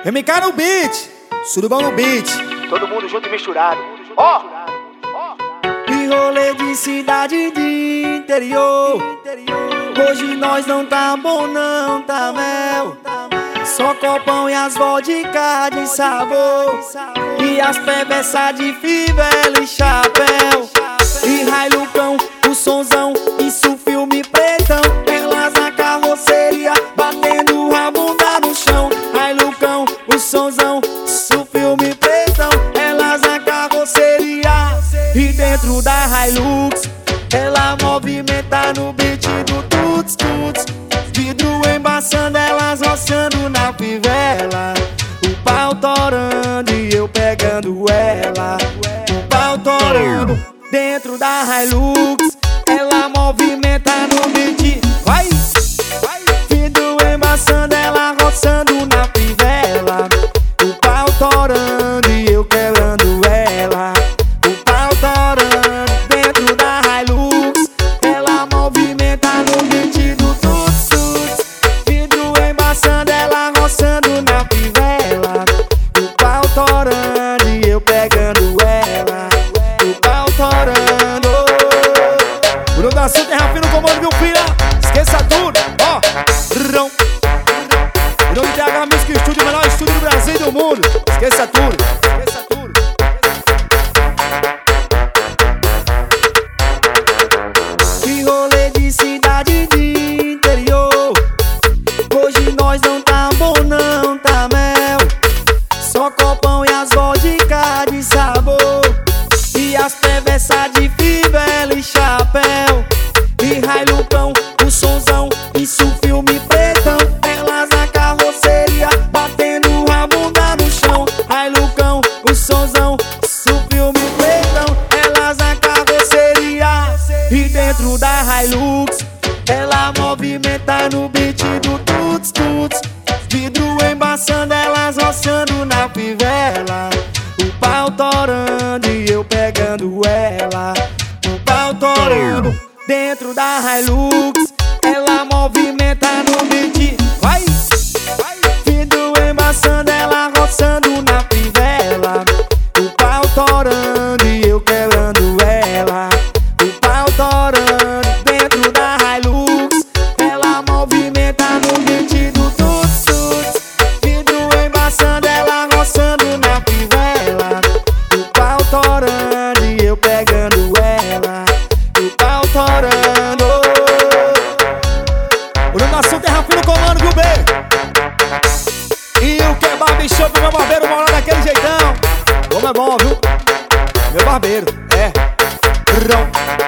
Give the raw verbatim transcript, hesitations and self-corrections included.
M K no beat, surubão no beat, todo mundo junto e misturado. Ó! E rolê de cidade de interior. Hoje nós não tá bom não, tá mel. Só copão e as vodka de sabor. E as pebeças de fivela e chapéu. E railucão, o sonzão, isso filme pretão. Elas na carroceria, batendo a bunda no chão. Railucão, o sonzão, isso filme pretão. Elas na carroceria e dentro da Hilux. Ela movimenta no beat do tuts tuts. Vidro embaçando, elas roçando na fivela. O pau torando e eu pegando ela. O pau torando dentro da Hilux. Ela movimenta no beat. Vai, vai. Vidro embaçando, ela roçando na fivela. O pau torando e eu quebrando ela. O pau torando dentro da Hilux. Ela movimenta no beat do tuts tuts. Vidro embaçando, ela roçando na fivela. O pau torando e eu pegando ela. O pau torando. O nome da assunto é Rafinha no comando, viu, filha? Esqueça tudo, ó. Rão. O nome de T H Music Studio, o melhor estúdio do Brasil e do mundo. Esqueça tudo, esqueça tudo. Que rolê de cidade de interior. Hoje nós não tá bom não, tá mel. Só copão e as vodka de sabor. E as pebeças de fivela e chapéu. E railucão, o sonzão, isso filme pretão. Elas na carroceria, batendo a bunda no chão. Railucão, o sonzão, isso filme pretão. Elas na carroceria e dentro da Hilux. Ela movimenta no beat do tuts tuts. Vidro embaçando, elas roçando na fivela. O pau torando e eu pegando ela. O pau torando dentro da Hilux. Ela movimenta no beat. Vai, vai. Vidro embaçando, ela roçando na fivela. O pau torando e eu quebrando ela. O pau torando dentro da Hilux. Ela movimenta no beat do tuts tuts. Vidro embaçando, ela roçando na fivela. O pau torando e eu pegando ela. O pau torando. O nome do assunto é Rafinha no comando, viu, bem? E o kebab show pro meu barbeiro morar daquele jeitão. Como é bom, viu? Meu barbeiro, é. Rão.